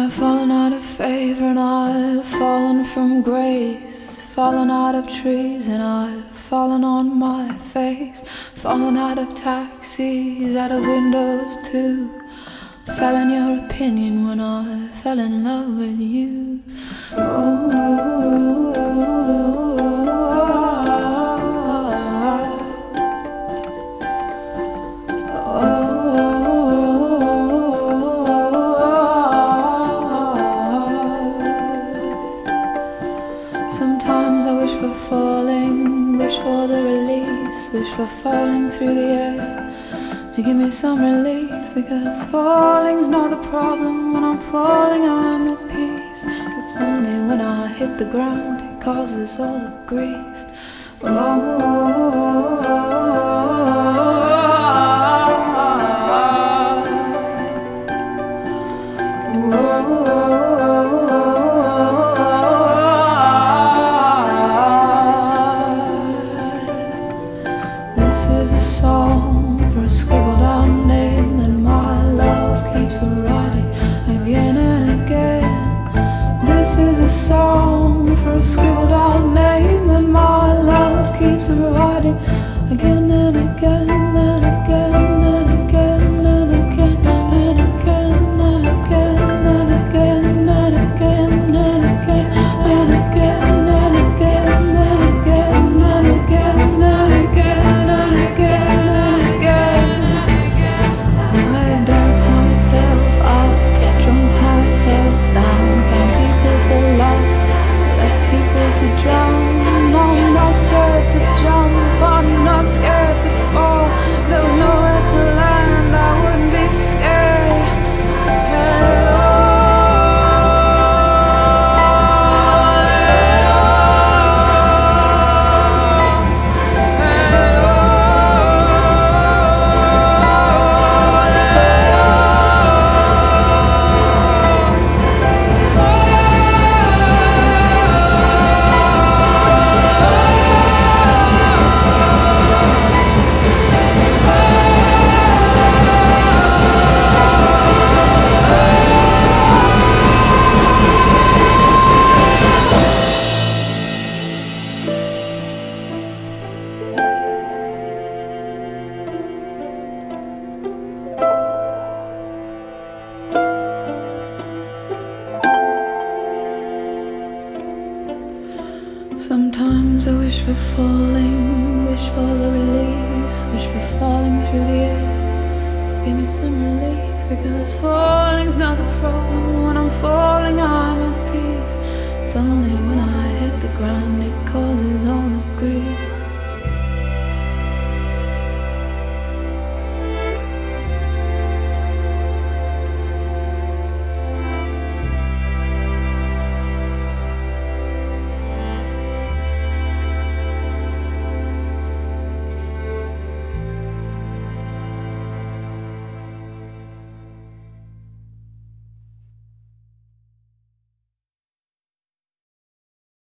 I've fallen out of favor and I've fallen from grace, fallen out of trees and I've fallen on my face, fallen out of taxis, out of windows too. Fell in your opinion when I fell in love with you. Sometimes I wish for falling, wish for the release, wish for falling through the air to give me some relief, because falling's not the problem. When I'm falling I'm at peace. It's only when I hit the ground it causes all the grief. This is a song for a scribbled out name that my love keeps writing again and again. This is a song for a scribbled out name that my love keeps writing again and again and again and again and again and again and again and again and again and again and again and again and again and again and again and again. I dance myself out, get drunk myself down, found people to love, left people to drown. No, I'm not scared to jump, I'm not scared to fall. If there was nowhere to land, I wouldn't be scared at all. Sometimes I wish for falling, wish for the release, wish for falling through the air to give me some relief, because falling's not the problem. When I'm falling I'm at peace. It's only when I hit the ground it calls.